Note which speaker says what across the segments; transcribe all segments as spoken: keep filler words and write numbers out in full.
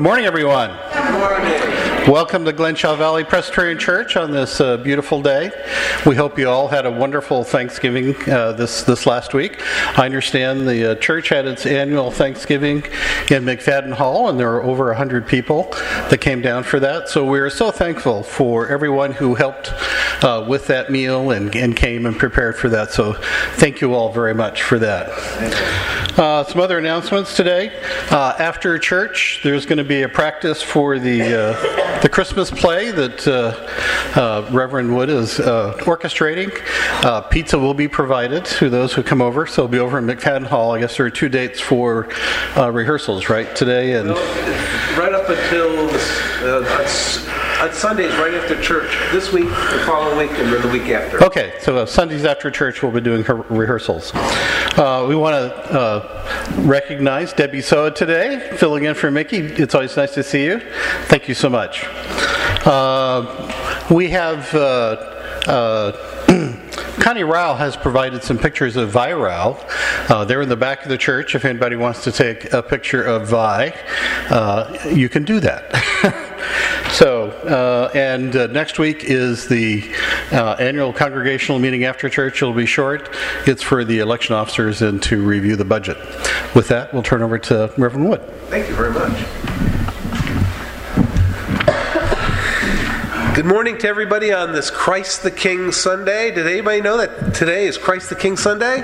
Speaker 1: Good morning, everyone.
Speaker 2: Good morning.
Speaker 1: Welcome to Glenshaw Valley Presbyterian Church on this uh, beautiful day. We hope you all had a wonderful Thanksgiving uh, this this last week. I understand the uh, church had its annual Thanksgiving in McFadden Hall, and there were over one hundred people that came down for that. So we're so thankful for everyone who helped uh, with that meal and, and came and prepared for that. So thank you all very much for that. Uh, some other announcements today. Uh, after church, there's going to be a practice for the uh, the Christmas play that uh, uh, Reverend Wood is uh, orchestrating. Uh, pizza will be provided to those who come over, so it'll be over in McFadden Hall. I guess there are two dates for uh, rehearsals, right? Today and
Speaker 2: well, right up until uh, on Sundays, right after church. This week, the following week, and then the week after.
Speaker 1: Okay, so uh, Sundays after church, we'll be doing her rehearsals. Uh, we want to uh, recognize Debbie Soa today, filling in for Mickey. It's always nice to see you. Thank you so much. Uh, we have uh, uh, Connie Rao has provided some pictures of Vi Rao. Uh, they're in the back of the church. If anybody wants to take a picture of Vi, uh, you can do that. So, uh, and uh, next week is the uh, annual congregational meeting after church. It'll be short. It's for the election officers and to review the budget. With that, we'll turn over to Reverend Wood.
Speaker 2: Thank you very much. Good morning to everybody on this Christ the King Sunday. Did anybody know that today is Christ the King Sunday?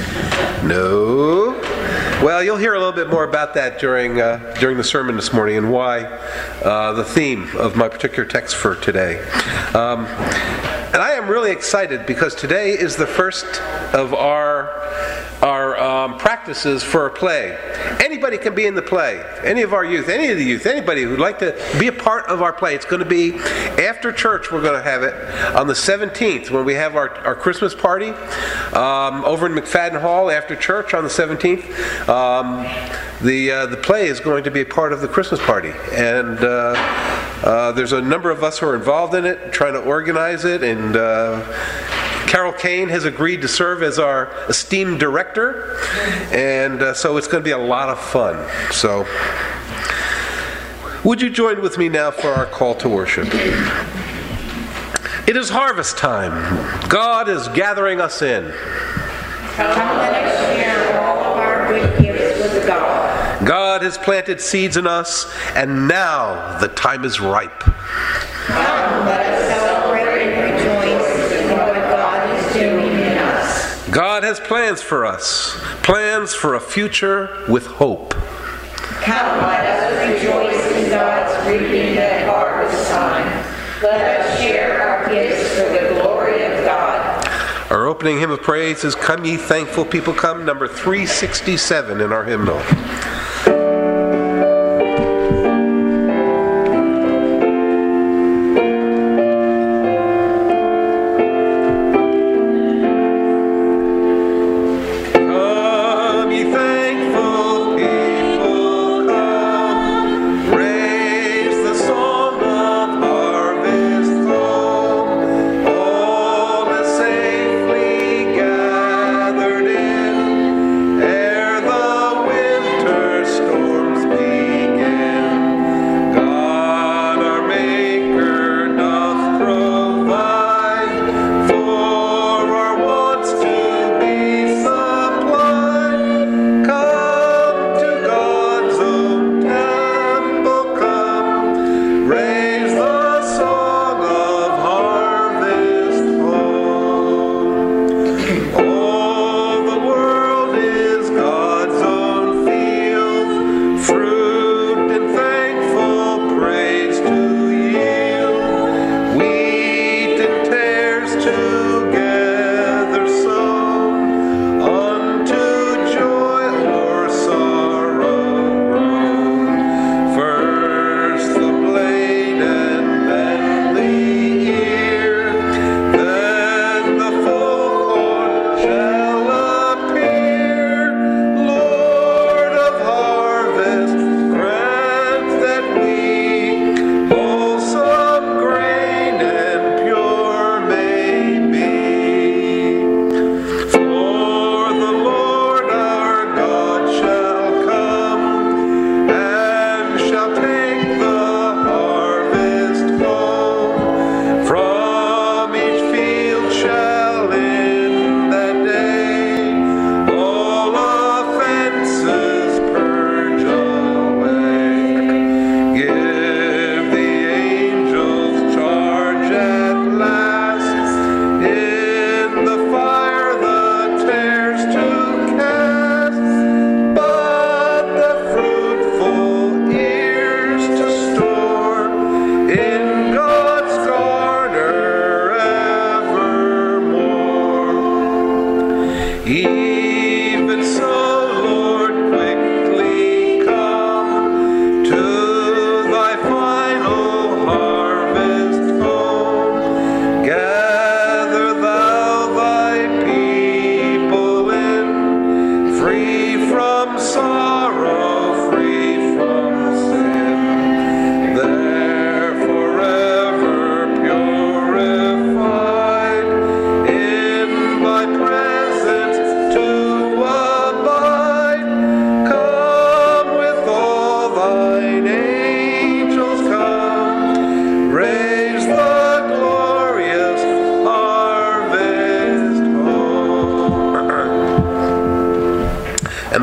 Speaker 2: No. Well, you'll hear a little bit more about that during uh, during the sermon this morning and why uh, the theme of my particular text for today. Um, and I am really excited because today is the first of our our um, practices for a play. Anybody can be in the play. Any of our youth, any of the youth, anybody who'd like to be a part of our play. It's going to be after church. We're going to have it on the seventeenth when we have our, our Christmas party um, over in McFadden Hall after church on the seventeenth. Um, the uh, the play is going to be a part of the Christmas party, and uh, uh, there's a number of us who are involved in it, trying to organize it, and uh, Carol Kane has agreed to serve as our esteemed director, and uh, so it's going to be a lot of fun. So, would you join with me now for our call to worship? It is harvest time. God is gathering us in.
Speaker 3: Come, let us share all of our good gifts with God.
Speaker 2: God has planted seeds in us, and now the time is ripe.
Speaker 3: Come, let us celebrate and rejoice in what God is doing in us.
Speaker 2: God has plans for us, plans for a future with hope.
Speaker 3: Come, let us rejoice in God's reaping at harvest time. Let us share our gifts for the glory of God.
Speaker 2: Our opening hymn of praise is Come Ye Thankful People Come, number three sixty-seven in our hymnal.
Speaker 4: Winter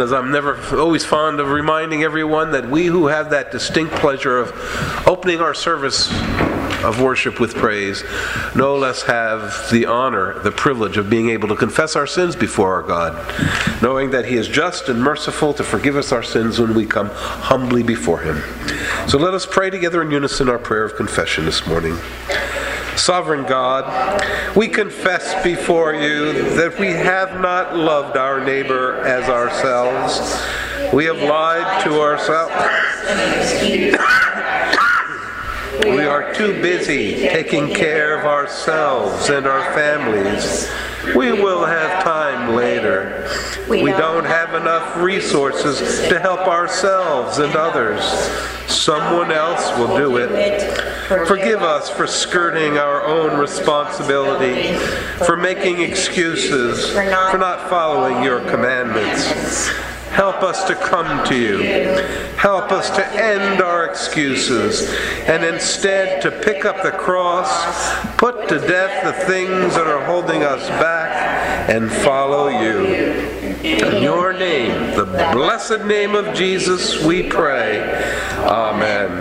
Speaker 2: as I'm never always fond of reminding everyone that we who have that distinct pleasure of opening our service of worship with praise, no less have the honor, the privilege of being able to confess our sins before our God, knowing that He is just and merciful to forgive us our sins when we come humbly before Him. So let us pray together in unison our prayer of confession this morning. Sovereign God, we confess before you that we have not loved our neighbor as ourselves. We have lied to ourselves. We are too busy taking care of ourselves and our families. We will have time later. We don't have enough resources to help ourselves and others. Someone else will do it. Forgive us for skirting our own responsibility, for making excuses, for not following your commandments. Help us to come to you. Help us to end our excuses and instead to pick up the cross, put to death the things that are holding us back, and follow you. In your name, the blessed name of Jesus, we pray. Amen.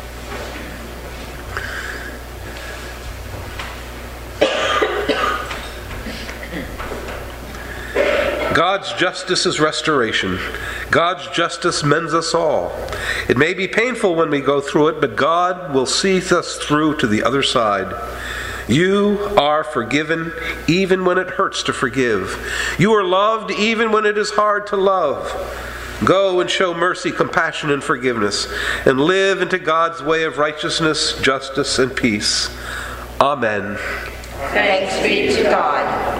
Speaker 2: God's justice is restoration. God's justice mends us all. It may be painful when we go through it, but God will see us through to the other side. You are forgiven even when it hurts to forgive. You are loved even when it is hard to love. Go and show mercy, compassion, and forgiveness, and live into God's way of righteousness, justice, and peace. Amen.
Speaker 3: Thanks be to God.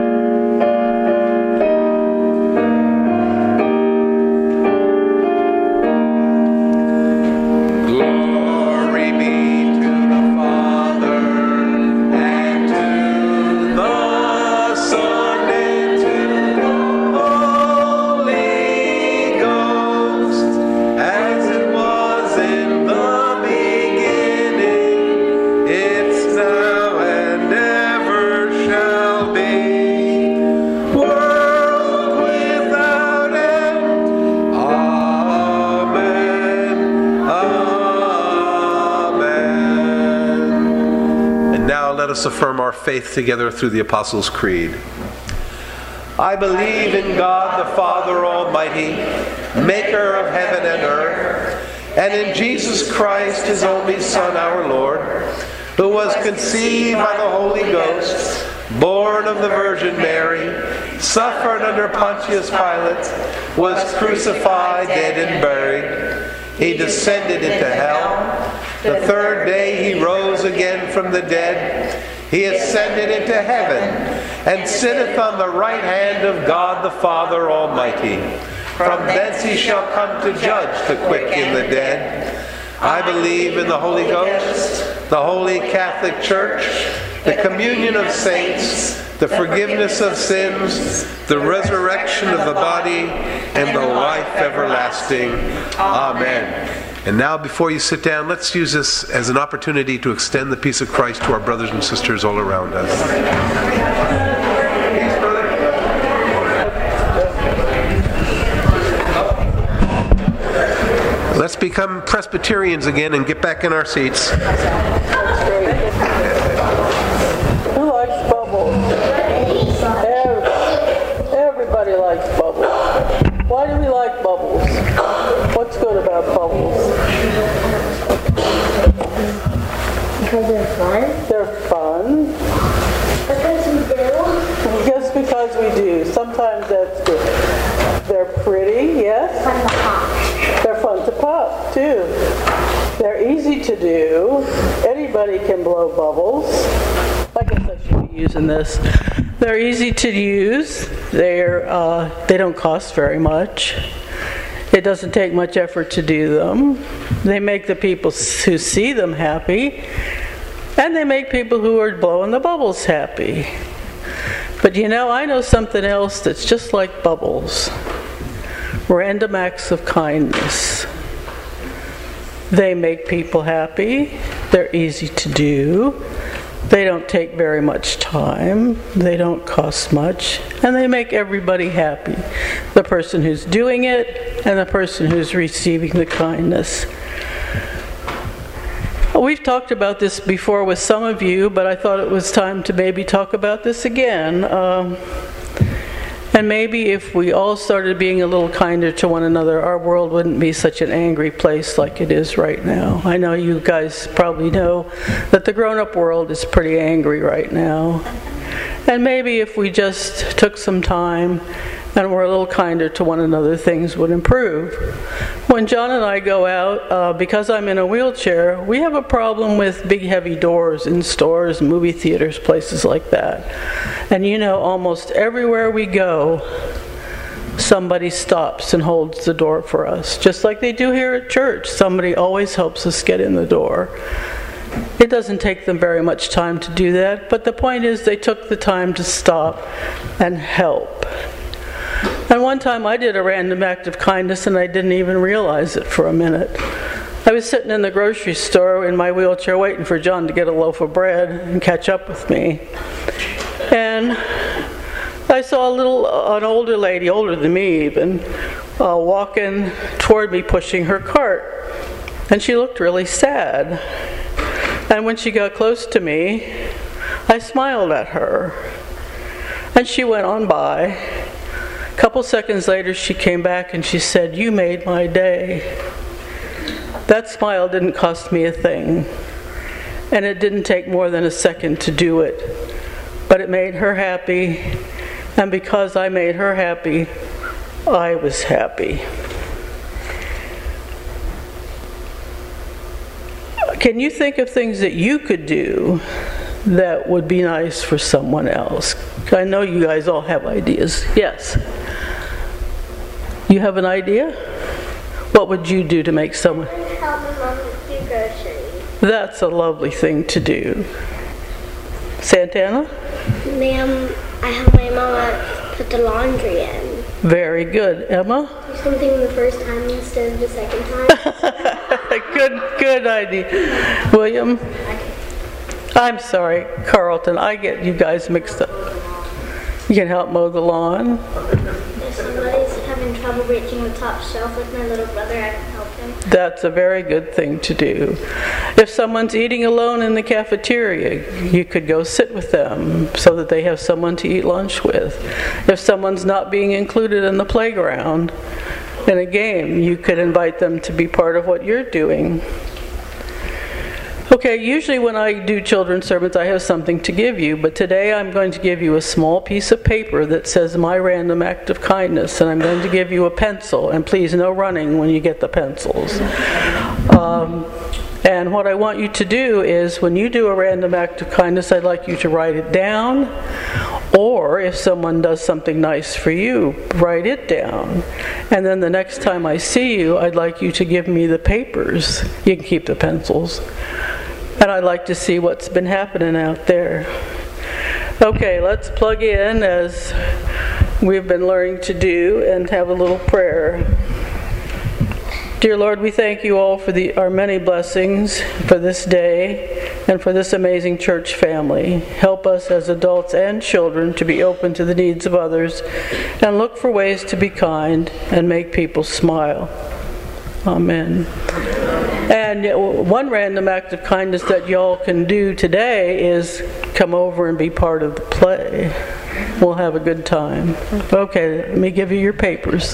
Speaker 2: Let us affirm our faith together through the Apostles' Creed. I believe in God the Father Almighty, maker of heaven and earth, and in Jesus Christ, His only Son, our Lord, who was conceived by the Holy Ghost, born of the Virgin Mary, suffered under Pontius Pilate, was crucified, dead, and buried. He descended into hell. The third day He rose again from the dead. He ascended into heaven and sitteth on the right hand of God the Father Almighty. From thence He shall come to judge the quick and the dead. I believe in the Holy Ghost, the Holy Catholic Church, the communion of saints, the forgiveness of sins, the resurrection of the body, and the life everlasting. Amen. And now, before you sit down, let's use this as an opportunity to extend the peace of Christ to our brothers and sisters all around us. Peace, brother. Let's become Presbyterians again and get back in our seats.
Speaker 4: Who likes bubbles? Everybody likes bubbles. Why do we like bubbles? What's good about bubbles?
Speaker 5: Because they're fun?
Speaker 4: They're fun.
Speaker 5: Because we do?
Speaker 4: Just because we do. Sometimes that's good. They're pretty, yes?
Speaker 5: Fun to pop.
Speaker 4: They're fun to pop, too. They're easy to do. Anybody can blow bubbles. I guess I should be using this. They're easy to use. They're uh, they don't cost very much. It doesn't take much effort to do them. They make the people who see them happy, and they make people who are blowing the bubbles happy. But you know, I know something else that's just like bubbles. Random acts of kindness. They make people happy. They're easy to do. They don't take very much time, they don't cost much, and they make everybody happy. The person who's doing it and the person who's receiving the kindness. We've talked about this before with some of you, but I thought it was time to maybe talk about this again. Um, and maybe if we all started being a little kinder to one another, our world wouldn't be such an angry place like it is right now. I know you guys probably know that the grown-up world is pretty angry right now. And maybe if we just took some time and were a little kinder to one another, things would improve. When John and I go out, uh, because I'm in a wheelchair, we have a problem with big heavy doors in stores, movie theaters, places like that. And you know, almost everywhere we go, somebody stops and holds the door for us. Just like they do here at church, somebody always helps us get in the door. It doesn't take them very much time to do that, but the point is they took the time to stop and help. And one time I did a random act of kindness and I didn't even realize it for a minute. I was sitting in the grocery store in my wheelchair waiting for John to get a loaf of bread and catch up with me. And I saw a little, an older lady, older than me even, uh, walking toward me pushing her cart. And she looked really sad. And when she got close to me, I smiled at her. And she went on by. A couple seconds later, she came back and she said, "You made my day." That smile didn't cost me a thing. And it didn't take more than a second to do it. But it made her happy. And because I made her happy, I was happy. Can you think of things that you could do that would be nice for someone else? I know you guys all have ideas. Yes? You have an idea? What would you do to make someone?
Speaker 5: Help my mom do groceries.
Speaker 4: That's a lovely thing to do. Santana?
Speaker 5: Ma'am, I have my mama put the laundry in.
Speaker 4: Very good. Emma?
Speaker 5: Do something the first time instead of the second time.
Speaker 4: good, good idea. William? I'm sorry, Carlton. I get you guys mixed up. You can help mow the lawn.
Speaker 5: If somebody's having trouble reaching the top shelf with my little brother, I can help him.
Speaker 4: That's a very good thing to do. If someone's eating alone in the cafeteria, you could go sit with them so that they have someone to eat lunch with. If someone's not being included in the playground in a game, you could invite them to be part of what you're doing. Okay, usually when I do children's sermons, I have something to give you, but today I'm going to give you a small piece of paper that says my random act of kindness, and I'm going to give you a pencil, and please no running when you get the pencils. Um, and what I want you to do is when you do a random act of kindness, I'd like you to write it down, or if someone does something nice for you, write it down. And then the next time I see you, I'd like you to give me the papers. You can keep the pencils. And I'd like to see what's been happening out there. Okay, let's plug in as we've been learning to do and have a little prayer. Dear Lord, we thank you all for the, our many blessings for this day and for this amazing church family. Help us as adults and children to be open to the needs of others and look for ways to be kind and make people smile. Amen. And one random act of kindness that y'all can do today is come over and be part of the play. We'll have a good time. Okay, let me give you your papers.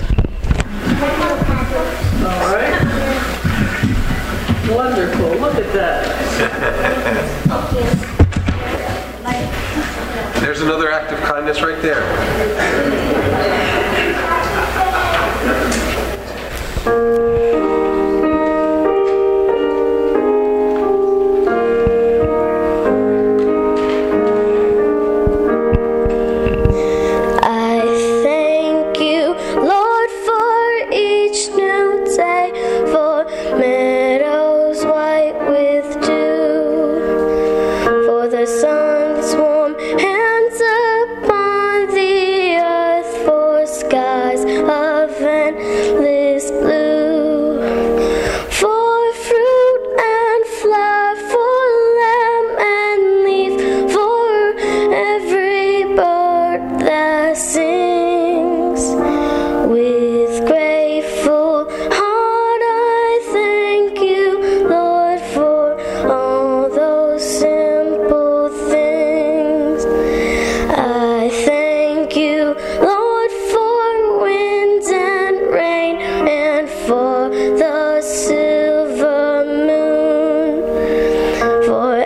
Speaker 4: All right. Wonderful. Look at that.
Speaker 2: There's another act of kindness right there.
Speaker 5: Sun's warm hands upon the earth for sky.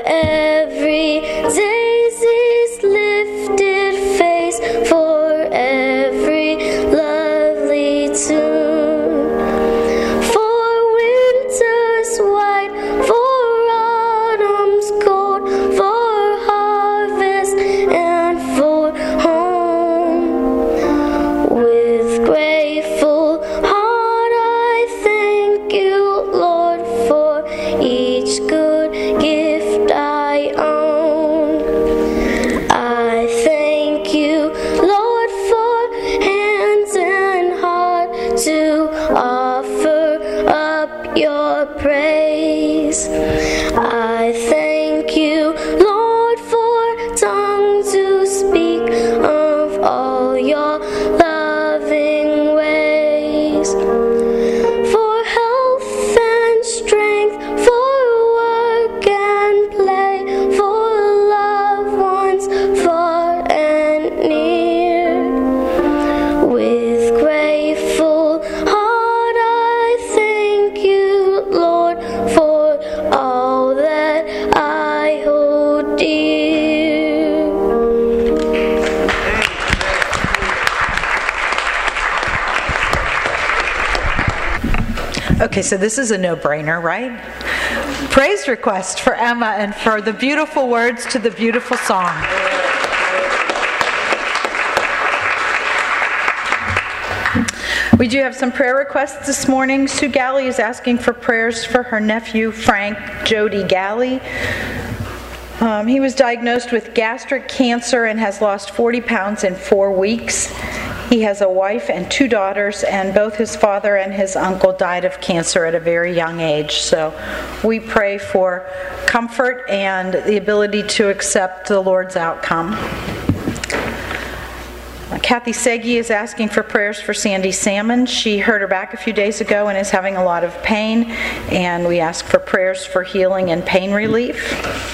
Speaker 5: every daisy's lifted face, for every lovely tune, for winter's white, for autumn's cold, for harvest and for home. With grateful heart I thank you, Lord, for each good gift I own. I thank you, Lord, for hands and heart to offer up your praise. I thank you, Lord, for tongue to speak of all your loving ways, for health and strength, for work and play, for loved ones far and near. With grateful heart I thank you, Lord, for all that I hold dear.
Speaker 6: Okay, so this is a no-brainer, right? Praise request for Emma and for the beautiful words to the beautiful song. We do have some prayer requests this morning. Sue Galley is asking for prayers for her nephew, Frank Jody Galley. Um, he was diagnosed with gastric cancer and has lost forty pounds in four weeks. He has a wife and two daughters, and both his father and his uncle died of cancer at a very young age. So we pray for comfort and the ability to accept the Lord's outcome. Kathy Segi is asking for prayers for Sandy Salmon. She hurt her back a few days ago and is having a lot of pain, and we ask for prayers for healing and pain relief.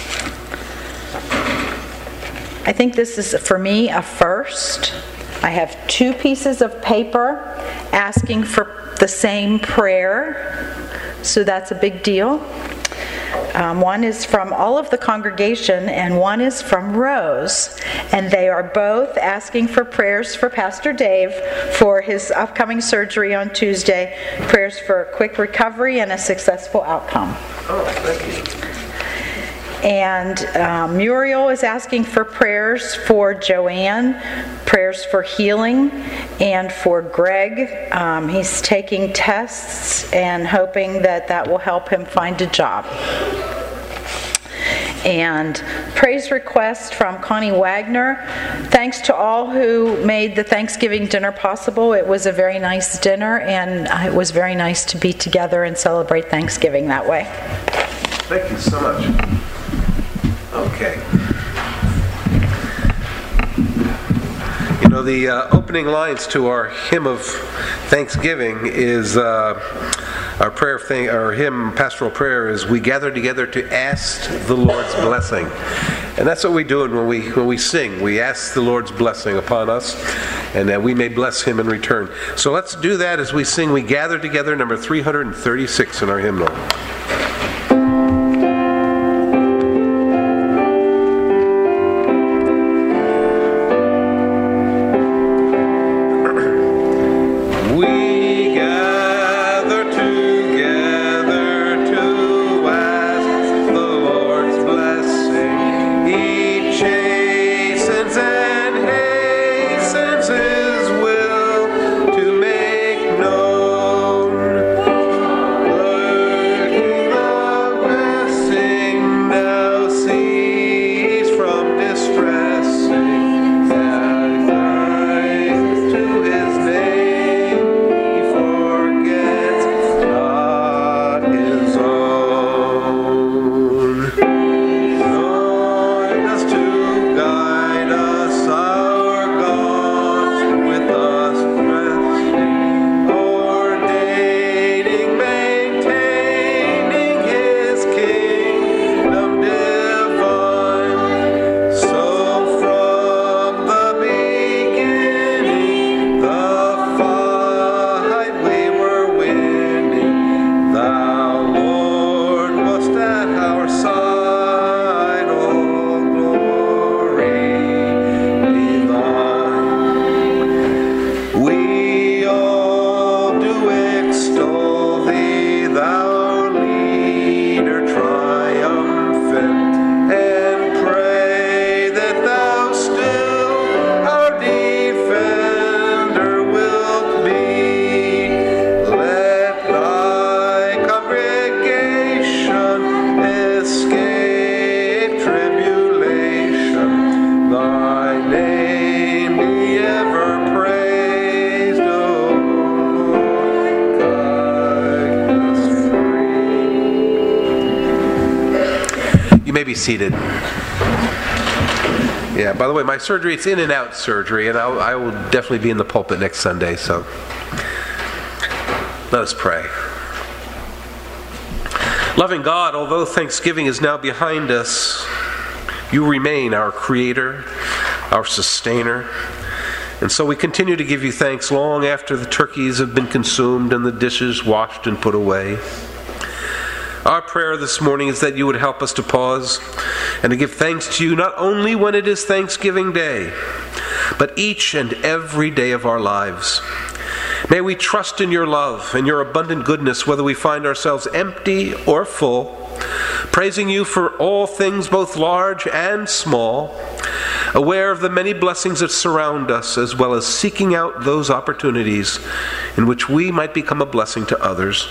Speaker 6: I think this is, for me, a first. I have two pieces of paper asking for the same prayer, so that's a big deal. Um, one is from all of the congregation and one is from Rose, and they are both asking for prayers for Pastor Dave for his upcoming surgery on Tuesday, prayers for a quick recovery and a successful outcome.
Speaker 2: Oh, thank you.
Speaker 6: And um, Muriel is asking for prayers for Joanne, prayers for healing, and for Greg. Um, he's taking tests and hoping that that will help him find a job. And praise request from Connie Wagner. Thanks to all who made the Thanksgiving dinner possible. It was a very nice dinner, and it was very nice to be together and celebrate Thanksgiving that way.
Speaker 2: Thank you so much. Okay. You know, the uh, opening lines to our hymn of Thanksgiving is uh, our prayer thing. Our hymn, pastoral prayer, is "We gather together to ask the Lord's blessing," and that's what we do when we when we sing. We ask the Lord's blessing upon us, and that we may bless Him in return. So let's do that as we sing. We gather together, number three hundred thirty-six in our hymnal.
Speaker 7: Lord,
Speaker 2: seated. Yeah, by the way, my surgery, it's in and out surgery, and I'll, I will definitely be in the pulpit next Sunday, so let us pray. Loving God, although Thanksgiving is now behind us, you remain our Creator, our Sustainer. And so we continue to give you thanks long after the turkeys have been consumed and the dishes washed and put away. Our prayer this morning is that you would help us to pause and to give thanks to you not only when it is Thanksgiving Day, but each and every day of our lives. May we trust in your love and your abundant goodness, whether we find ourselves empty or full, praising you for all things both large and small, aware of the many blessings that surround us, as well as seeking out those opportunities in which we might become a blessing to others.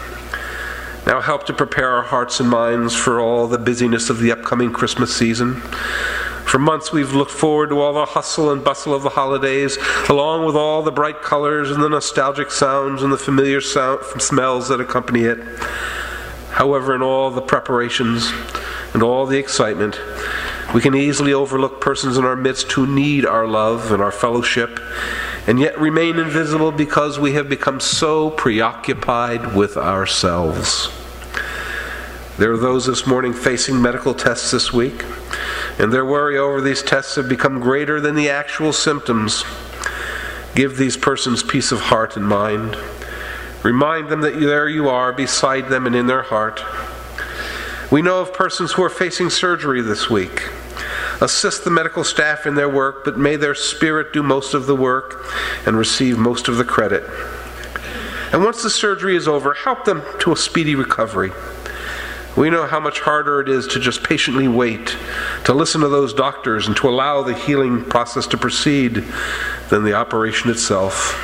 Speaker 2: Now help to prepare our hearts and minds for all the busyness of the upcoming Christmas season. For months we've looked forward to all the hustle and bustle of the holidays, along with all the bright colors and the nostalgic sounds and the familiar sound, smells that accompany it. However, in all the preparations and all the excitement, we can easily overlook persons in our midst who need our love and our fellowship, and yet remain invisible because we have become so preoccupied with ourselves. There are those this morning facing medical tests this week, and their worry over these tests have become greater than the actual symptoms. Give these persons peace of heart and mind. Remind them that there you are beside them and in their heart. We know of persons who are facing surgery this week. Assist the medical staff in their work, but may their spirit do most of the work and receive most of the credit. And once the surgery is over, help them to a speedy recovery. We know how much harder it is to just patiently wait, to listen to those doctors, and to allow the healing process to proceed than the operation itself.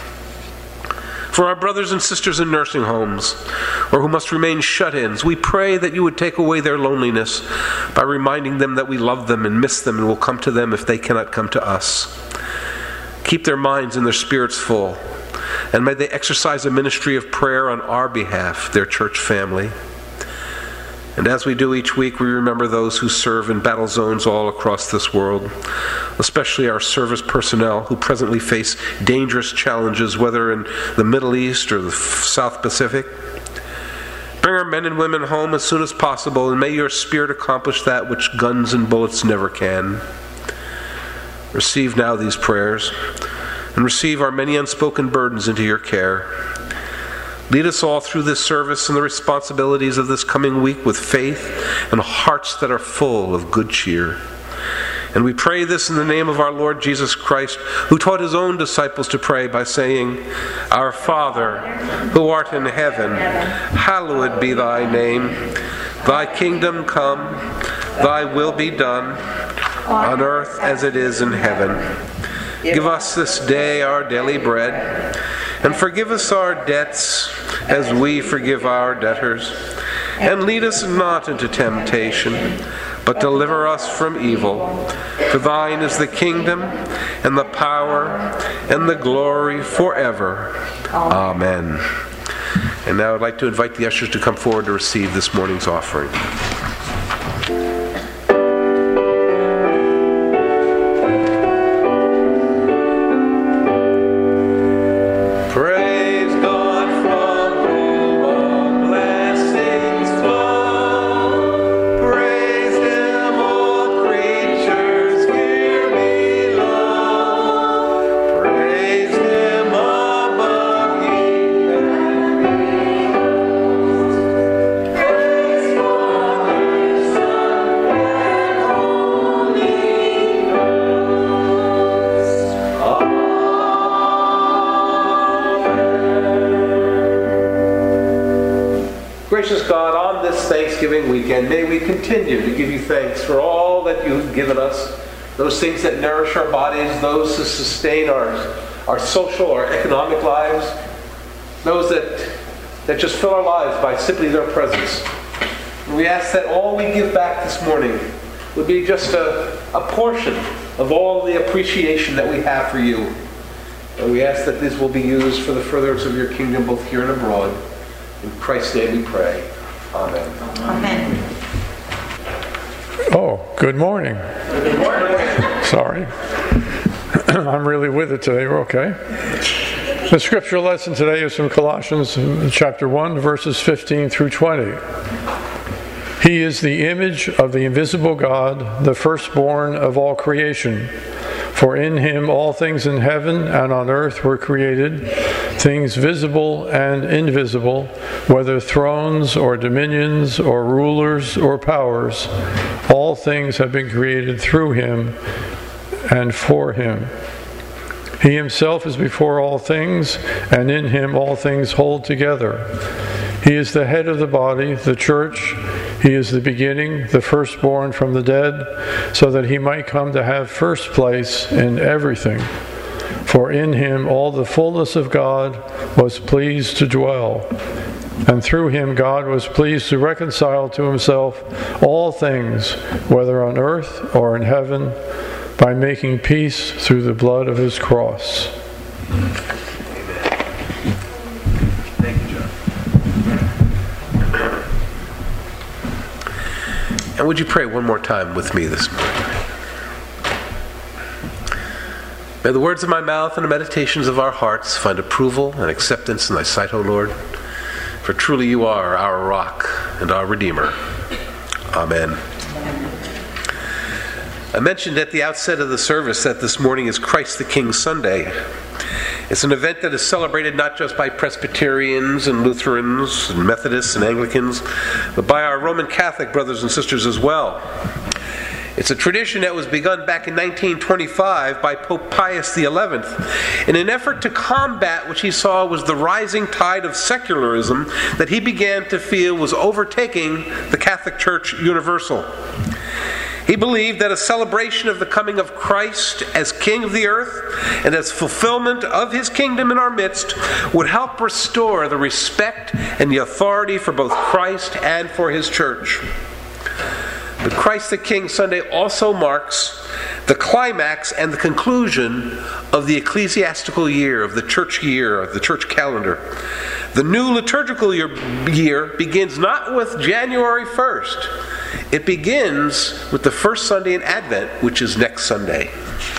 Speaker 2: For our brothers and sisters in nursing homes, or who must remain shut-ins, we pray that you would take away their loneliness by reminding them that we love them and miss them and will come to them if they cannot come to us. Keep their minds and their spirits full, and may they exercise a ministry of prayer on our behalf, their church family. And as we do each week, we remember those who serve in battle zones all across this world, especially our service personnel who presently face dangerous challenges, whether in the Middle East or the South Pacific. Bring our men and women home as soon as possible, and may your Spirit accomplish that which guns and bullets never can. Receive now these prayers, and receive our many unspoken burdens into your care. Lead us all through this service and the responsibilities of this coming week with faith and hearts that are full of good cheer. And we pray this in the name of our Lord Jesus Christ, who taught his own disciples to pray by saying, Our Father, who art in heaven, hallowed be thy name. Thy kingdom come, thy will be done, on earth as it is in heaven. Give us this day our daily bread, and forgive us our debts as we forgive our debtors. And lead us not into temptation, but deliver us from evil. For thine is the kingdom, and the power, and the glory forever. Amen. And now I'd like to invite the ushers to come forward to receive this morning's offering. Gracious God, on this Thanksgiving weekend, may we continue to give you thanks for all that you've given us, those things that nourish our bodies, those that sustain our, our social, our economic lives, those that, that just fill our lives by simply their presence. And we ask that all we give back this morning would be just a, a portion of all the appreciation that we have for you. And we ask that this will be used for the furtherance of your kingdom both here and abroad. In Christ's name we pray. Amen.
Speaker 6: Amen.
Speaker 7: Oh, good morning. Good morning. Sorry. I'm really with it today. We're okay. The scripture lesson today is from Colossians chapter one, verses fifteen through twenty. He is the image of the invisible God, the firstborn of all creation. For in him all things in heaven and on earth were created, things visible and invisible, whether thrones or dominions or rulers or powers. All things have been created through him and for him. He himself is before all things, and in him all things hold together. He is the head of the body, the church. He is the beginning, the firstborn from the dead, so that he might come to have first place in everything. For in him all the fullness of God was pleased to dwell, and through him God was pleased to reconcile to himself all things, whether on earth or in heaven, by making peace through the blood of his cross.
Speaker 2: Amen. Thank you, John. And would you pray one more time with me this morning? May the words of my mouth and the meditations of our hearts find approval and acceptance in thy sight, O Lord. For truly you are our rock and our Redeemer. Amen. I mentioned at the outset of the service that this morning is Christ the King Sunday. It's an event that is celebrated not just by Presbyterians and Lutherans and Methodists and Anglicans, but by our Roman Catholic brothers and sisters as well. It's a tradition that was begun back in nineteen twenty-five by Pope Pius the eleventh in an effort to combat what he saw was the rising tide of secularism that he began to feel was overtaking the Catholic Church universal. He believed that a celebration of the coming of Christ as King of the earth and as fulfillment of his kingdom in our midst would help restore the respect and the authority for both Christ and for his church. But Christ the King Sunday also marks the climax and the conclusion of the ecclesiastical year, of the church year, of the church calendar. The new liturgical year, year begins not with January first. It begins with the first Sunday in Advent, which is next Sunday.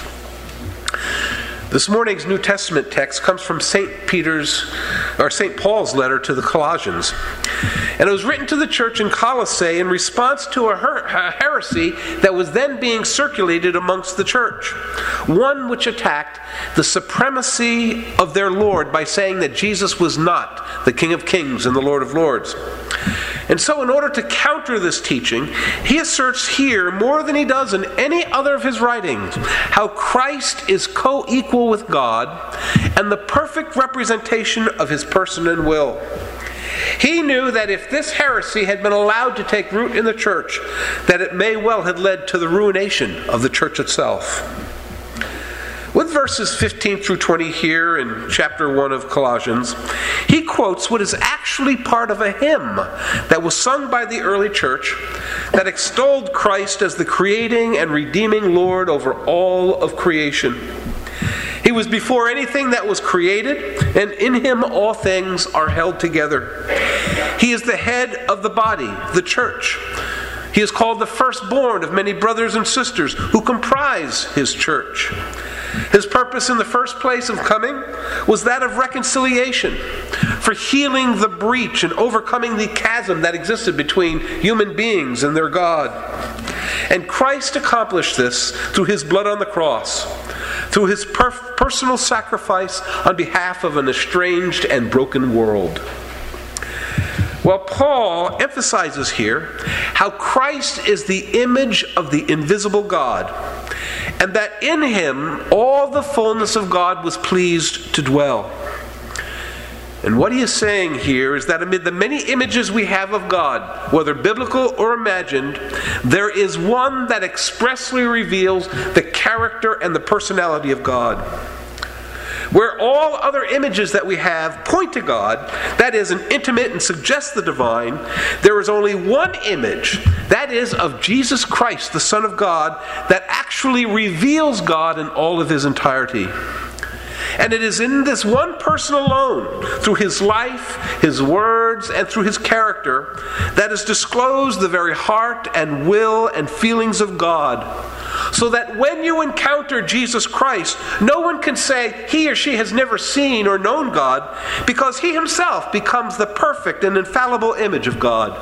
Speaker 2: This morning's New Testament text comes from Saint Peter's, or Saint Paul's letter to the Colossians. And it was written to the church in Colossae in response to a, her- a heresy that was then being circulated amongst the church. One which attacked the supremacy of their Lord by saying that Jesus was not the King of Kings and the Lord of Lords. And so in order to counter this teaching, he asserts here, more than he does in any other of his writings, how Christ is co-equal with God and the perfect representation of his person and will. He knew that if this heresy had been allowed to take root in the church, that it may well have led to the ruination of the church itself. With verses fifteen through twenty here in chapter one of Colossians, he quotes what is actually part of a hymn that was sung by the early church that extolled Christ as the creating and redeeming Lord over all of creation. He was before anything that was created, and in him all things are held together. He is the head of the body, the church. He is called the firstborn of many brothers and sisters who comprise his church. His purpose in the first place of coming was that of reconciliation, for healing the breach and overcoming the chasm that existed between human beings and their God. And Christ accomplished this through his blood on the cross, through his per- personal sacrifice on behalf of an estranged and broken world. Well, Paul emphasizes here how Christ is the image of the invisible God, and that in him all the fullness of God was pleased to dwell. And what he is saying here is that amid the many images we have of God, whether biblical or imagined, there is one that expressly reveals the character and the personality of God. Where all other images that we have point to God, that is, an intimate and suggest the divine, there is only one image, that is of Jesus Christ, the Son of God, that actually reveals God in all of his entirety. And it is in this one person alone, through his life, his words, and through his character, that is disclosed the very heart and will and feelings of God. So that when you encounter Jesus Christ, no one can say he or she has never seen or known God, because he himself becomes the perfect and infallible image of God.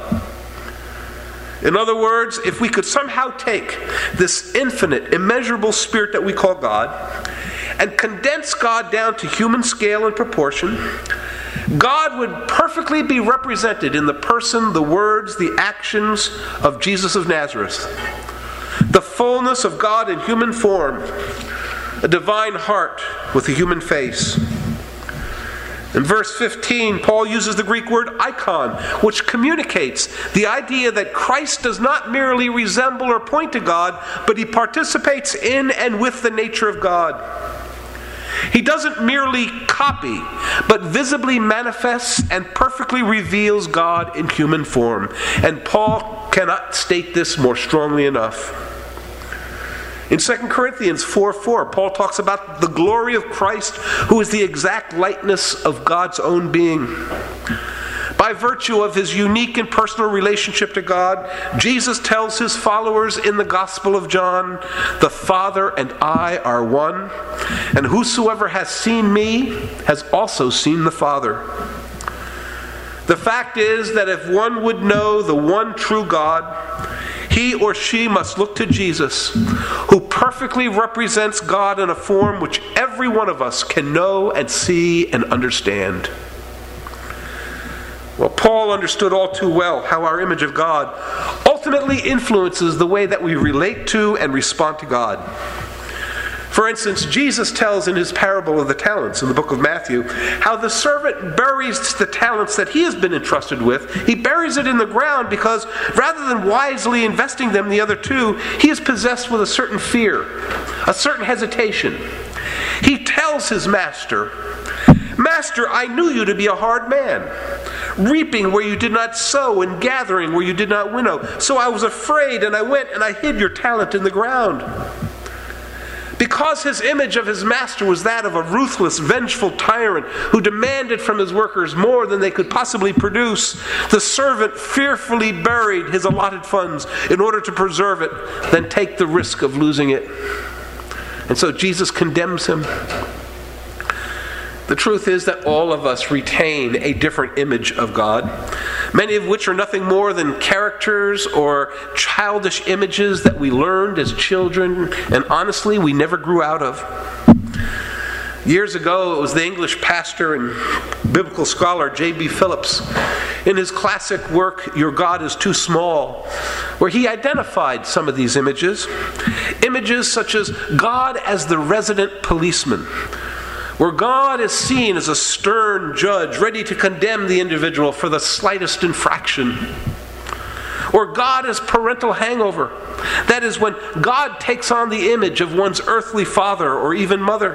Speaker 2: In other words, if we could somehow take this infinite, immeasurable spirit that we call God and condense God down to human scale and proportion, God would perfectly be represented in the person, the words, the actions of Jesus of Nazareth. The fullness of God in human form, a divine heart with a human face. In verse fifteen, Paul uses the Greek word icon, which communicates the idea that Christ does not merely resemble or point to God, but he participates in and with the nature of God. He doesn't merely copy, but visibly manifests and perfectly reveals God in human form. And Paul cannot state this more strongly enough. In Second Corinthians four four, Paul talks about the glory of Christ, who is the exact likeness of God's own being. By virtue of his unique and personal relationship to God, Jesus tells his followers in the Gospel of John, "The Father and I are one, and whosoever has seen me has also seen the Father." The fact is that if one would know the one true God, he or she must look to Jesus, who perfectly represents God in a form which every one of us can know and see and understand. Well, Paul understood all too well how our image of God ultimately influences the way that we relate to and respond to God. For instance, Jesus tells in his parable of the talents in the book of Matthew how the servant buries the talents that he has been entrusted with. He buries it in the ground because rather than wisely investing them the other two, he is possessed with a certain fear, a certain hesitation. He tells his master, "Master, I knew you to be a hard man, reaping where you did not sow and gathering where you did not winnow. So I was afraid and I went and I hid your talent in the ground." Because his image of his master was that of a ruthless, vengeful tyrant who demanded from his workers more than they could possibly produce, the servant fearfully buried his allotted funds in order to preserve it, then take the risk of losing it. And so Jesus condemns him. The truth is that all of us retain a different image of God, many of which are nothing more than characters or childish images that we learned as children, and honestly, we never grew out of. Years ago, it was the English pastor and biblical scholar J B Phillips, in his classic work, Your God is Too Small, where he identified some of these images. Images such as God as the resident policeman, where God is seen as a stern judge ready to condemn the individual for the slightest infraction. Or God as parental hangover. That is, when God takes on the image of one's earthly father or even mother.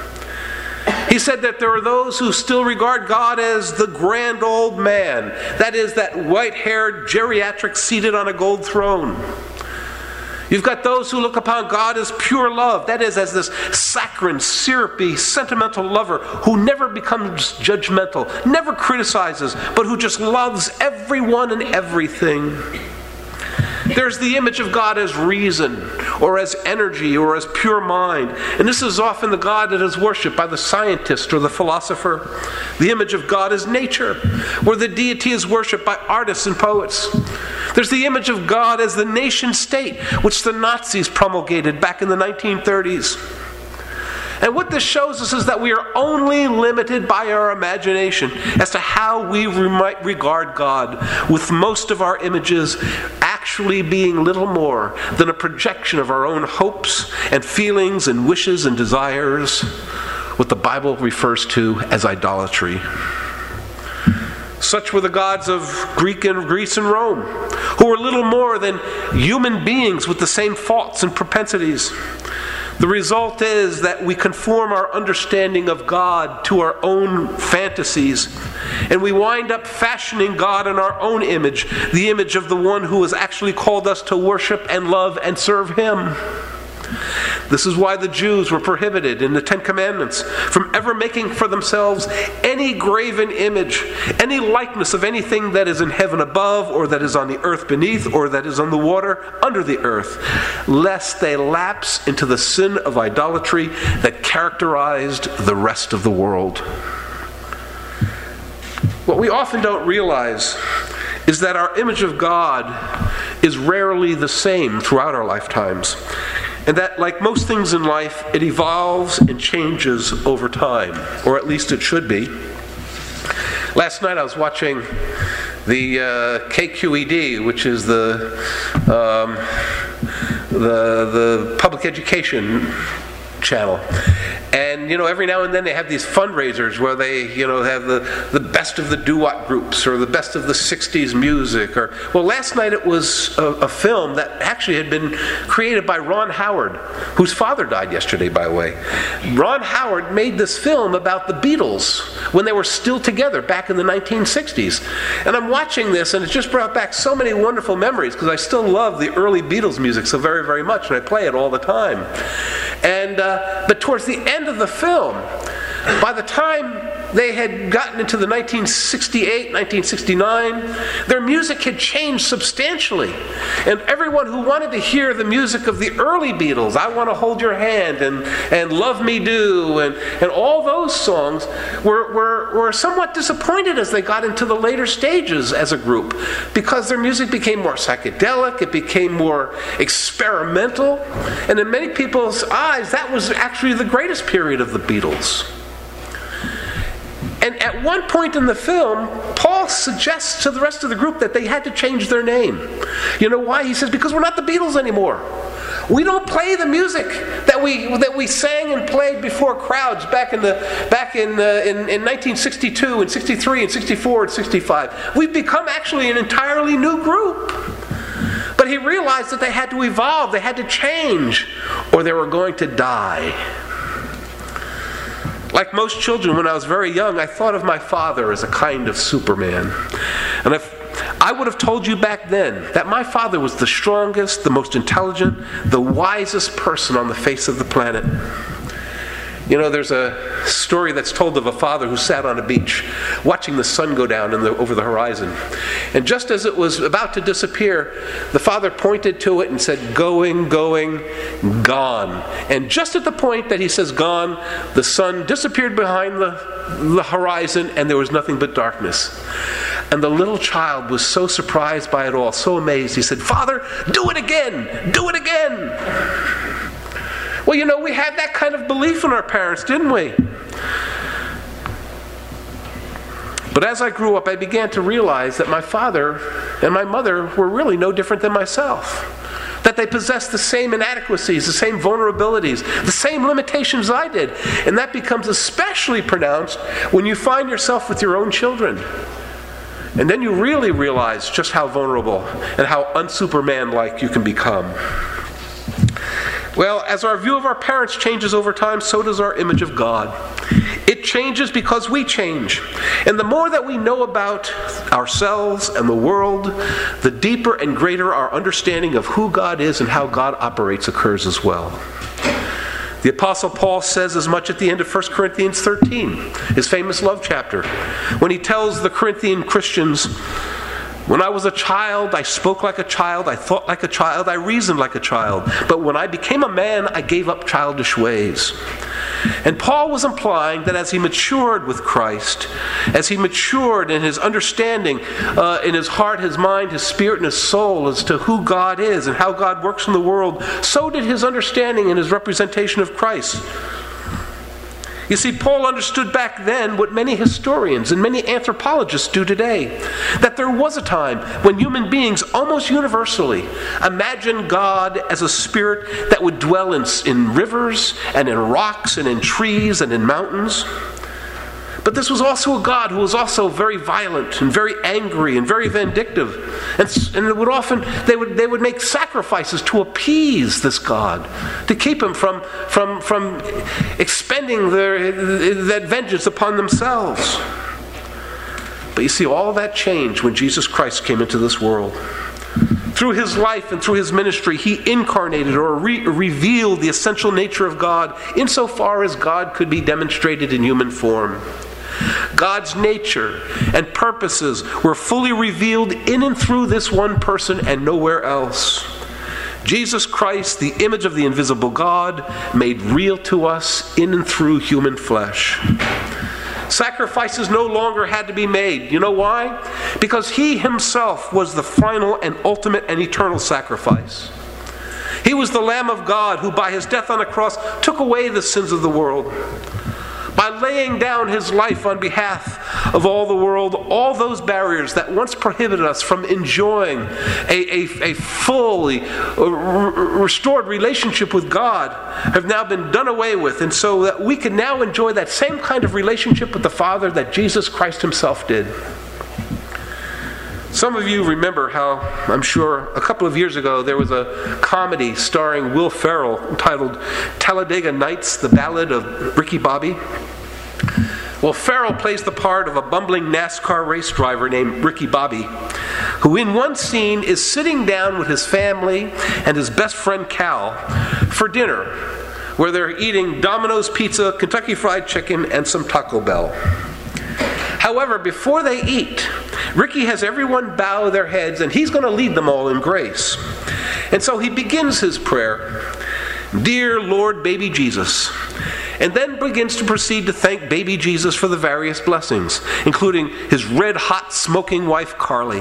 Speaker 2: He said that there are those who still regard God as the grand old man. That is, that white-haired geriatric seated on a gold throne. You've got those who look upon God as pure love, that is, as this saccharine, syrupy, sentimental lover who never becomes judgmental, never criticizes, but who just loves everyone and everything. There's the image of God as reason, or as energy, or as pure mind. And this is often the God that is worshipped by the scientist or the philosopher. The image of God as nature, where the deity is worshipped by artists and poets. There's the image of God as the nation state, which the Nazis promulgated back in the nineteen thirties. And what this shows us is that we are only limited by our imagination as to how we might regard God, with most of our images actually being little more than a projection of our own hopes and feelings and wishes and desires, what the Bible refers to as idolatry. Such were the gods of Greek and Greece and Rome, who were little more than human beings with the same faults and propensities. The result is that we conform our understanding of God to our own fantasies, and we wind up fashioning God in our own image, the image of the one who has actually called us to worship and love and serve Him. This is why the Jews were prohibited in the Ten Commandments from ever making for themselves any graven image, any likeness of anything that is in heaven above, or that is on the earth beneath, or that is on the water under the earth, lest they lapse into the sin of idolatry that characterized the rest of the world. What we often don't realize is that our image of God is rarely the same throughout our lifetimes. And that, like most things in life, it evolves and changes over time, or at least it should be. Last night I was watching the uh, K Q E D, which is the um, the the public education channel. And, you know, every now and then they have these fundraisers where they, you know, have the, the best of the doo-wop groups or the best of the sixties music. Or well, last night it was a, a film that actually had been created by Ron Howard, whose father died yesterday, by the way. Ron Howard made this film about the Beatles when they were still together back in the nineteen sixties. And I'm watching this, and it just brought back so many wonderful memories, because I still love the early Beatles music so very, very much, and I play it all the time. And uh, but towards the end of the film, by the time they had gotten into the nineteen sixty-eight, nineteen sixty-nine, their music had changed substantially. And everyone who wanted to hear the music of the early Beatles, I Want to Hold Your Hand and, and Love Me Do, and, and all those songs were, were, were somewhat disappointed as they got into the later stages as a group, because their music became more psychedelic, it became more experimental, and in many people's eyes, that was actually the greatest period of the Beatles. And at one point in the film, Paul suggests to the rest of the group that they had to change their name. You know why? He says, because we're not the Beatles anymore. We don't play the music that we that we sang and played before crowds back in the back in, uh, in in nineteen sixty-two and sixty-three and sixty-four and sixty-five. We've become actually an entirely new group. But he realized that they had to evolve, they had to change, or they were going to die. Like most children, when I was very young, I thought of my father as a kind of Superman. And if I would have told you back then that my father was the strongest, the most intelligent, the wisest person on the face of the planet. You know, there's a story that's told of a father who sat on a beach watching the sun go down in the, over the horizon. And just as it was about to disappear, the father pointed to it and said, "Going, going, gone." And just at the point that he says gone, the sun disappeared behind the, the horizon, and there was nothing but darkness. And the little child was so surprised by it all, so amazed, he said, "Father, do it again! Do it again!" Well, you know, we had that kind of belief in our parents, didn't we? But as I grew up, I began to realize that my father and my mother were really no different than myself. That they possessed the same inadequacies, the same vulnerabilities, the same limitations I did. And that becomes especially pronounced when you find yourself with your own children. And then you really realize just how vulnerable and how un-Superman-like you can become. Well, as our view of our parents changes over time, so does our image of God. It changes because we change. And the more that we know about ourselves and the world, the deeper and greater our understanding of who God is and how God operates occurs as well. The Apostle Paul says as much at the end of First Corinthians thirteen, his famous love chapter, when he tells the Corinthian Christians, "When I was a child, I spoke like a child, I thought like a child, I reasoned like a child. But when I became a man, I gave up childish ways." And Paul was implying that as he matured with Christ, as he matured in his understanding, uh, in his heart, his mind, his spirit, and his soul as to who God is and how God works in the world, so did his understanding and his representation of Christ. You see, Paul understood back then what many historians and many anthropologists do today, that there was a time when human beings almost universally imagined God as a spirit that would dwell in, in rivers and in rocks and in trees and in mountains. But this was also a God who was also very violent and very angry and very vindictive. And, and it would often, they would, they would make sacrifices to appease this God, to keep him from, from, from expending their, that vengeance upon themselves. But you see, all of that changed when Jesus Christ came into this world. Through his life and through his ministry, he incarnated or re- revealed the essential nature of God insofar as God could be demonstrated in human form. God's nature and purposes were fully revealed in and through this one person and nowhere else. Jesus Christ, the image of the invisible God, made real to us in and through human flesh. Sacrifices no longer had to be made. You know why? Because he himself was the final and ultimate and eternal sacrifice. He was the Lamb of God who by his death on the cross took away the sins of the world. By laying down his life on behalf of all the world, all those barriers that once prohibited us from enjoying a, a, a fully restored relationship with God have now been done away with, and so that we can now enjoy that same kind of relationship with the Father that Jesus Christ himself did. Some of you remember how, I'm sure, a couple of years ago there was a comedy starring Will Ferrell entitled Talladega Nights, the Ballad of Ricky Bobby. Well, Ferrell plays the part of a bumbling NASCAR race driver named Ricky Bobby, who in one scene is sitting down with his family and his best friend Cal for dinner, where they're eating Domino's Pizza, Kentucky Fried Chicken, and some Taco Bell. However, before they eat, Ricky has everyone bow their heads, and he's going to lead them all in grace. And so he begins his prayer, "Dear Lord, baby Jesus," and then begins to proceed to thank baby Jesus for the various blessings, including his red-hot smoking wife, Carly.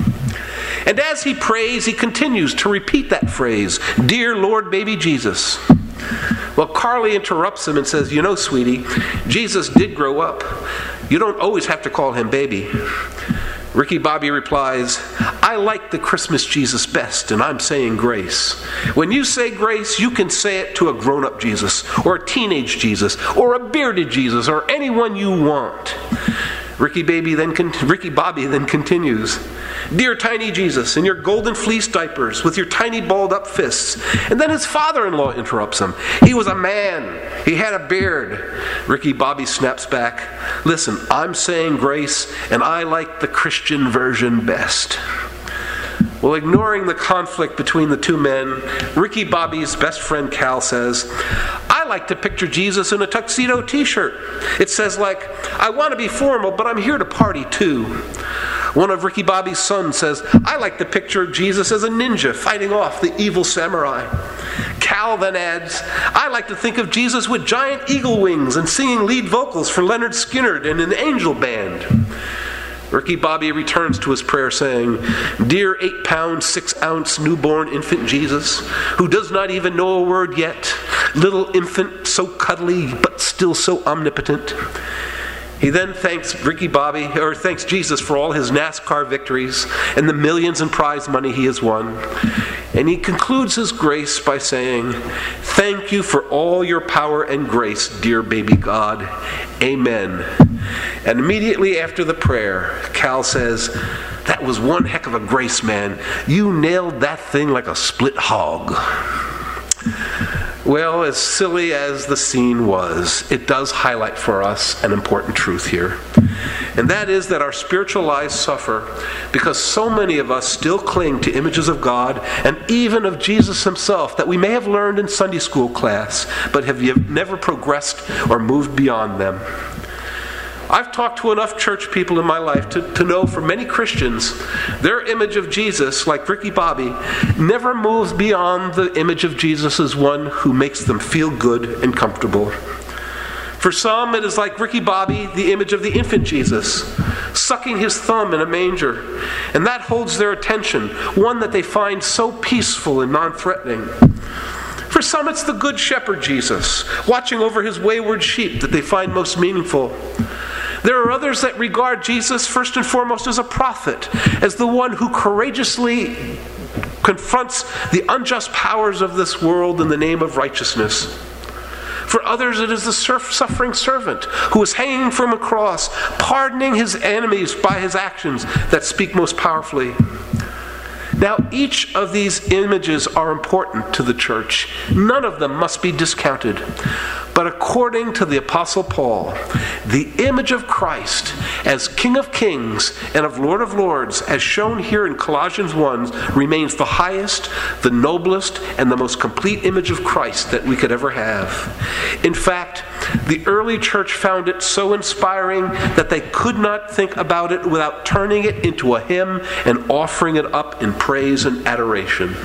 Speaker 2: And as he prays, he continues to repeat that phrase, "Dear Lord, baby Jesus." Well, Carly interrupts him and says, "You know, sweetie, Jesus did grow up. You don't always have to call him baby." Ricky Bobby replies, "I like the Christmas Jesus best, and I'm saying grace. When you say grace, you can say it to a grown-up Jesus, or a teenage Jesus, or a bearded Jesus, or anyone you want." Ricky, Baby then con- Ricky Bobby then continues, "Dear tiny Jesus, in your golden fleece diapers, with your tiny balled-up fists." And then his father-in-law interrupts him. "He was a man. He had a beard." Ricky Bobby snaps back, "Listen, I'm saying grace, and I like the Christian version best." Well, ignoring the conflict between the two men, Ricky Bobby's best friend Cal says, "I like to picture Jesus in a tuxedo t-shirt. It says, like, I want to be formal, but I'm here to party too." One of Ricky Bobby's sons says, "I like to picture Jesus as a ninja fighting off the evil samurai." Cal then adds, "I like to think of Jesus with giant eagle wings and singing lead vocals for Leonard Skinner and an angel band." Ricky Bobby returns to his prayer saying, "Dear eight-pound, six-ounce newborn infant Jesus, who does not even know a word yet, little infant so cuddly but still so omnipotent." He then thanks Ricky Bobby, or thanks Jesus for all his NASCAR victories and the millions in prize money he has won. And he concludes his grace by saying, "Thank you for all your power and grace, dear baby God. Amen." And immediately after the prayer, Cal says, "That was one heck of a grace, man. You nailed that thing like a split hog." Well, as silly as the scene was, it does highlight for us an important truth here. And that is that our spiritual lives suffer because so many of us still cling to images of God and even of Jesus himself that we may have learned in Sunday school class, but have never progressed or moved beyond them. I've talked to enough church people in my life to, to know for many Christians, their image of Jesus, like Ricky Bobby, never moves beyond the image of Jesus as one who makes them feel good and comfortable. For some, it is like Ricky Bobby, the image of the infant Jesus, sucking his thumb in a manger, and that holds their attention, one that they find so peaceful and non-threatening. For some, it's the Good Shepherd Jesus, watching over his wayward sheep that they find most meaningful. There are others that regard Jesus first and foremost as a prophet, as the one who courageously confronts the unjust powers of this world in the name of righteousness. For others, it is the suffering servant who is hanging from a cross, pardoning his enemies by his actions that speak most powerfully. Now, each of these images are important to the church. None of them must be discounted. But according to the Apostle Paul, the image of Christ as King of Kings and of Lord of Lords, as shown here in Colossians one, remains the highest, the noblest, and the most complete image of Christ that we could ever have. In fact, the early church found it so inspiring that they could not think about it without turning it into a hymn and offering it up in praise and adoration.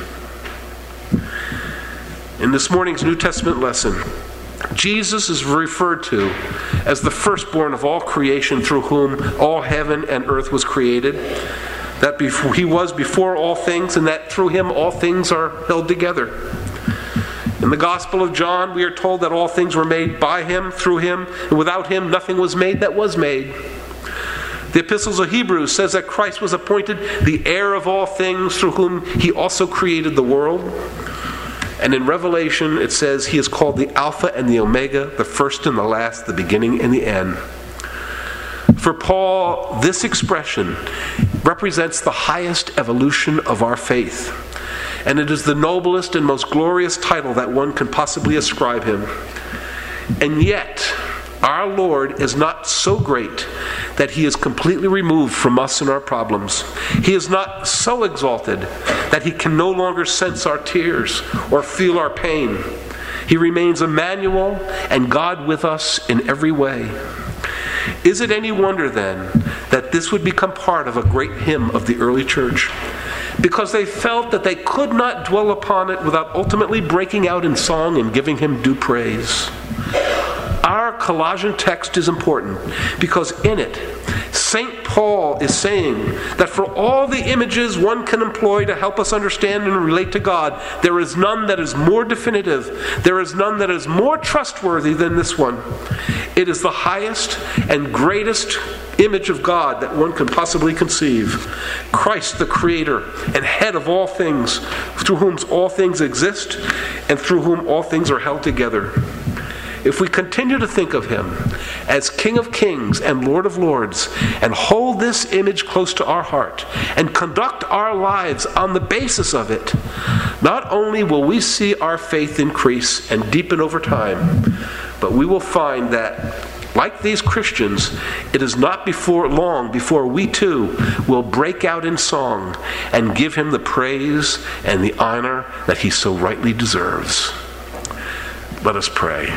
Speaker 2: In this morning's New Testament lesson, Jesus is referred to as the firstborn of all creation, through whom all heaven and earth was created. That before, he was before all things, and that through him all things are held together. In the Gospel of John, we are told that all things were made by him, through him, and without him nothing was made that was made. The Epistles of Hebrews says that Christ was appointed the heir of all things, through whom he also created the world. And in Revelation, it says he is called the Alpha and the Omega, the first and the last, the beginning and the end. For Paul, this expression represents the highest evolution of our faith. And it is the noblest and most glorious title that one can possibly ascribe him. And yet, our Lord is not so great that he is completely removed from us and our problems. He is not so exalted that he can no longer sense our tears or feel our pain. He remains Emmanuel and God with us in every way. Is it any wonder then that this would become part of a great hymn of the early church? Because they felt that they could not dwell upon it without ultimately breaking out in song and giving him due praise. Our Colossian text is important because in it, Saint Paul is saying that for all the images one can employ to help us understand and relate to God, there is none that is more definitive, there is none that is more trustworthy than this one. It is the highest and greatest image of God that one can possibly conceive. Christ, the Creator and head of all things, through whom all things exist and through whom all things are held together. If we continue to think of him as King of Kings and Lord of Lords, and hold this image close to our heart, and conduct our lives on the basis of it, not only will we see our faith increase and deepen over time, but we will find that, like these Christians, it is not before long before we too will break out in song and give him the praise and the honor that he so rightly deserves. Let us pray.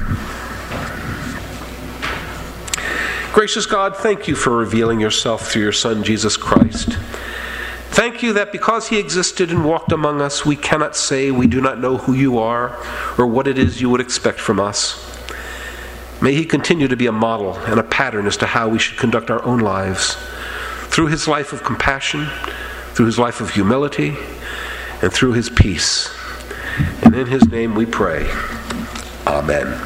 Speaker 2: Gracious God, thank you for revealing yourself through your Son, Jesus Christ. Thank you that because he existed and walked among us, we cannot say we do not know who you are or what it is you would expect from us. May he continue to be a model and a pattern as to how we should conduct our own lives, through his life of compassion, through his life of humility, and through his peace. And in his name we pray. Amen.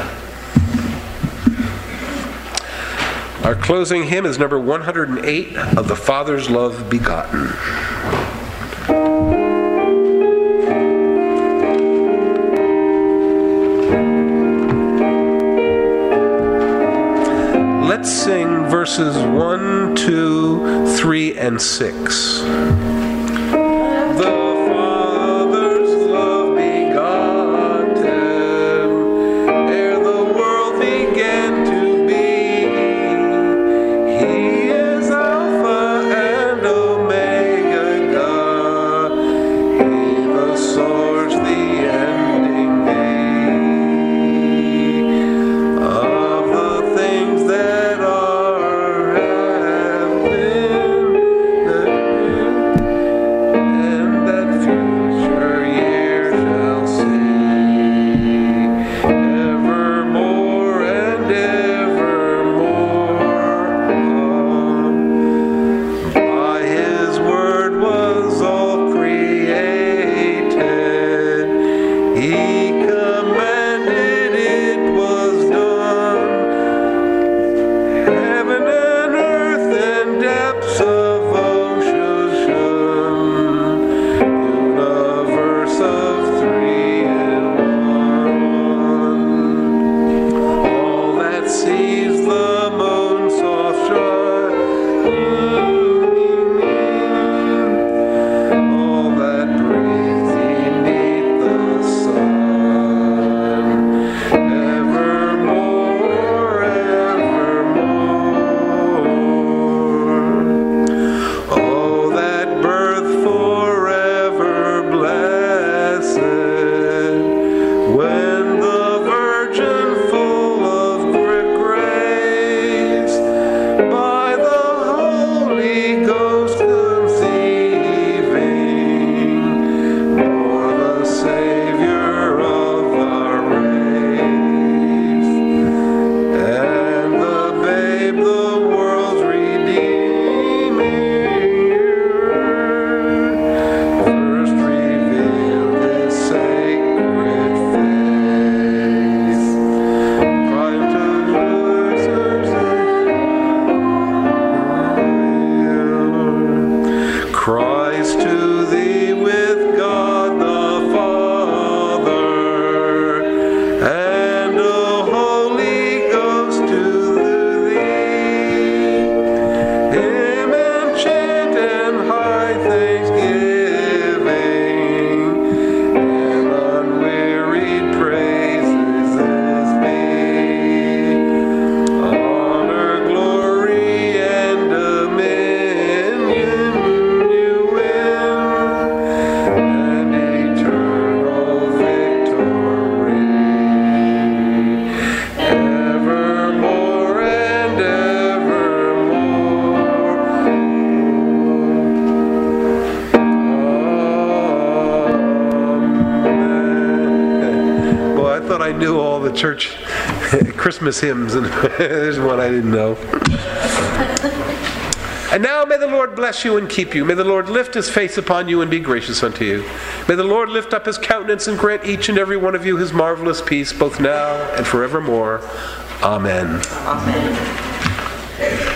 Speaker 2: Our closing hymn is number one hundred eight, Of the Father's Love Begotten. Let's sing verses one, two, three, and six. thought I knew all the church Christmas hymns, and there's one I didn't know. And now may the Lord bless you and keep you. May the Lord lift his face upon you and be gracious unto you. May the Lord lift up his countenance and grant each and every one of you his marvelous peace, both now and forevermore. Amen.
Speaker 3: Amen.